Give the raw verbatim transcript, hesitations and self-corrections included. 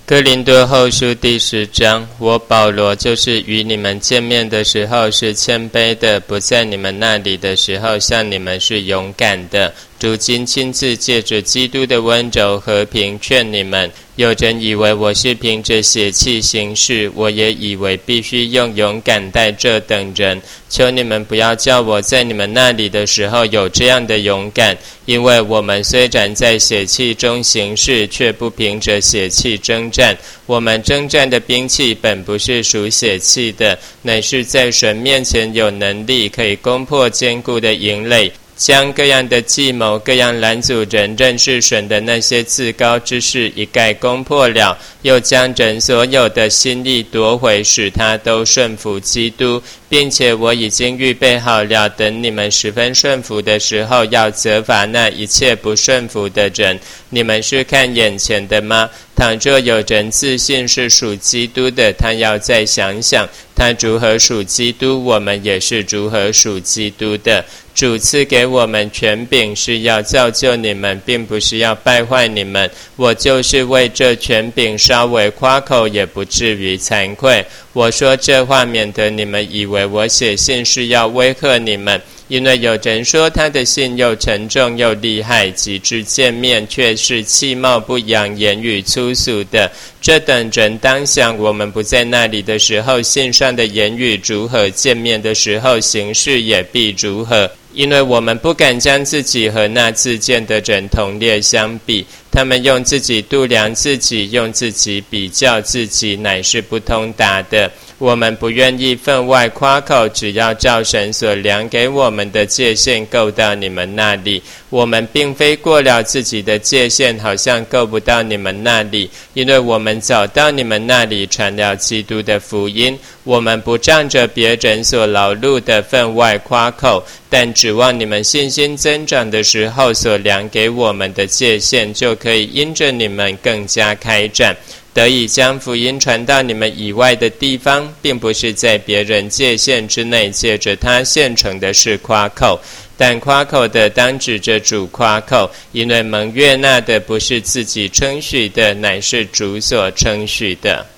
哥林多后书第十章，我保罗就是与你们见面的时候是谦卑的，不在你们那里的时候像你们是勇敢的。如今亲自借着基督的温柔和平劝你们。有人以为我是凭着血气行事，我也以为必须用勇敢待这等人。求你们不要叫我在你们那里的时候有这样的勇敢，因为我们虽然在血气中行事，却不凭着血气征战。我们征战的兵器本不是属血气的，乃是在神面前有能力，可以攻破坚固的营垒，将各样的计谋、各样拦阻人认识神的那些自高之事一概攻破了，又将人所有的心意夺回，使他都顺服基督，并且我已经预备好了，等你们十分顺服的时候，要责罚那一切不顺服的人。你们是看眼前的吗？倘若有人自信是属基督的，他要再想想，他如何属基督，我们也是如何属基督的。主赐给我们权柄，是要造就你们，并不是要败坏你们。我就是为这权柄稍微夸口，也不至于惭愧。我说这话，免得你们以为我写信是要威吓你们。因为有人说他的信又沉重又厉害，及至见面却是气貌不扬，言语粗俗的。这等人当想，我们不在那里的时候，信上的言语如何，见面的时候行事也必如何。因为我们不敢将自己和那自荐的人同列相比，他们用自己度量自己，用自己比较自己，乃是不通达的。我们不愿意分外夸口，只要照神所量给我们的界限够到你们那里。我们并非过了自己的界限，好像够不到你们那里，因为我们早到你们那里传了基督的福音。我们不仗着别人所劳碌的分外夸口，但指望你们信心增长的时候，所量给我们的界限就可以因着你们更加开展，得以将福音传到你们以外的地方，并不是在别人界限之内借着他现成的事夸口，但夸口的当指着主夸口，因为蒙悦纳的不是自己称许的，乃是主所称许的。